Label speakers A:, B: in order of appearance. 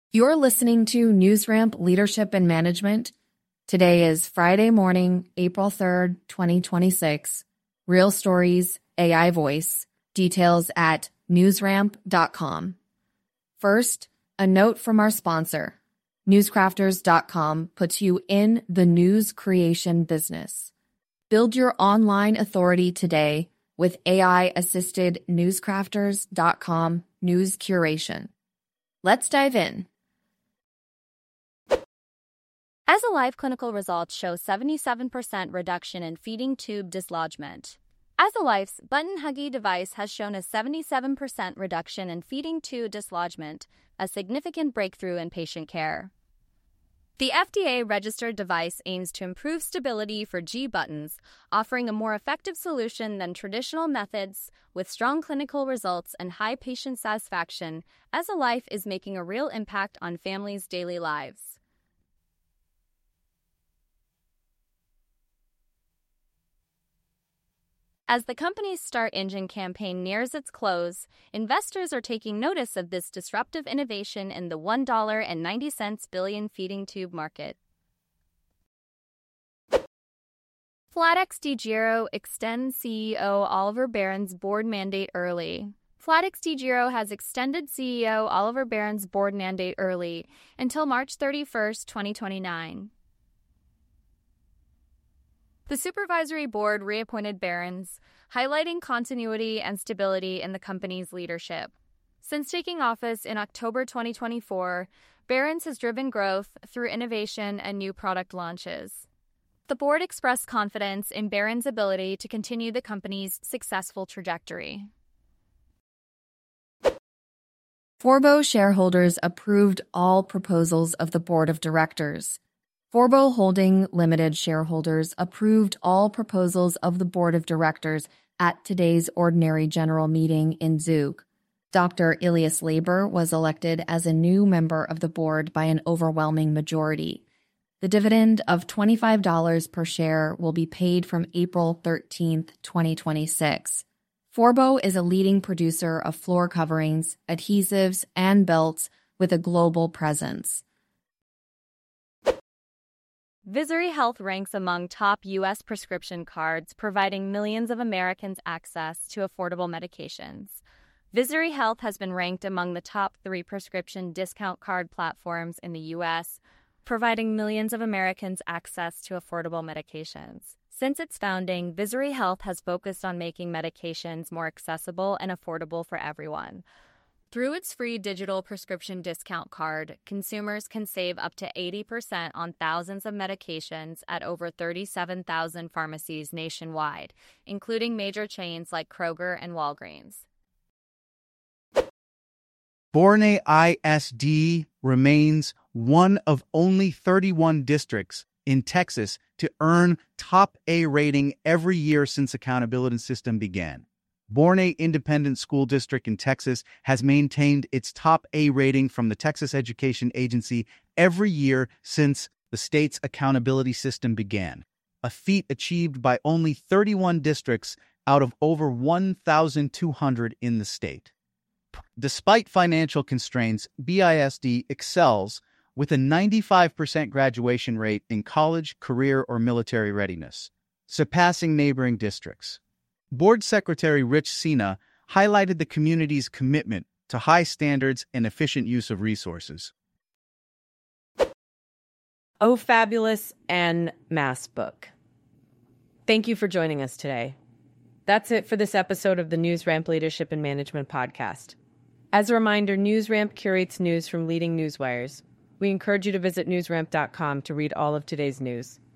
A: You're listening to NewsRamp Leadership and Management. Today is Friday morning, April 3rd, 2026. Real stories, AI voice. Details at newsramp.com. First, a note from our sponsor. Newscrafters.com puts you in the news creation business. Build your online authority today with AI-assisted newscrafters.com news curation. Let's dive in.
B: As-A-Life clinical results show 77% reduction in feeding tube dislodgement. As-A-Life's Button Huggy device has shown a 77% reduction in feeding tube dislodgement, a significant breakthrough in patient care. The FDA-registered device aims to improve stability for G-buttons, offering a more effective solution than traditional methods. With strong clinical results and high patient satisfaction, As-A-Life is making a real impact on families' daily lives. As the company's Start Engine campaign nears its close, investors are taking notice of this disruptive innovation in the $1.90 billion feeding tube market. FlatXDEGIRO extends CEO Oliver Barron's board mandate early. FlatXDEGIRO has extended CEO Oliver Barron's board mandate early until March 31, 2029. The supervisory board reappointed Barron's, highlighting continuity and stability in the company's leadership. Since taking office in October 2024, Barron's has driven growth through innovation and new product launches. The board expressed confidence in Barron's ability to continue the company's successful trajectory.
A: Forbo shareholders approved all proposals of the board of directors. Forbo Holding Limited shareholders approved all proposals of the board of directors at today's ordinary general meeting in Zug. Dr. Ilias Labor was elected as a new member of the board by an overwhelming majority. The dividend of $25 per share will be paid from April 13, 2026. Forbo is a leading producer of floor coverings, adhesives, and belts with a global presence.
B: Vizuri Health ranks among top U.S. prescription cards, providing millions of Americans access to affordable medications. Vizuri Health has been ranked among the top 3 prescription discount card platforms in the U.S., providing millions of Americans access to affordable medications. Since its founding, Vizuri Health has focused on making medications more accessible and affordable for everyone. Through its free digital prescription discount card, consumers can save up to 80% on thousands of medications at over 37,000 pharmacies nationwide, including major chains like Kroger and Walgreens.
C: Borneo ISD remains one of only 31 districts in Texas to earn top A rating every year since accountability system began. Borneo Independent School District in Texas has maintained its top A rating from the Texas Education Agency every year since the state's accountability system began, a feat achieved by only 31 districts out of over 1,200 in the state. Despite financial constraints, BISD excels with a 95% graduation rate in college, career, or military readiness, surpassing neighboring districts. Board Secretary Rich Sina highlighted the community's commitment to high standards and efficient use of resources.
D: Oh, Fabulous and Mass Book. Thank you for joining us today. That's it for this episode of the NewsRamp Leadership and Management Podcast. As a reminder, NewsRamp curates news from leading newswires. We encourage you to visit newsramp.com to read all of today's news.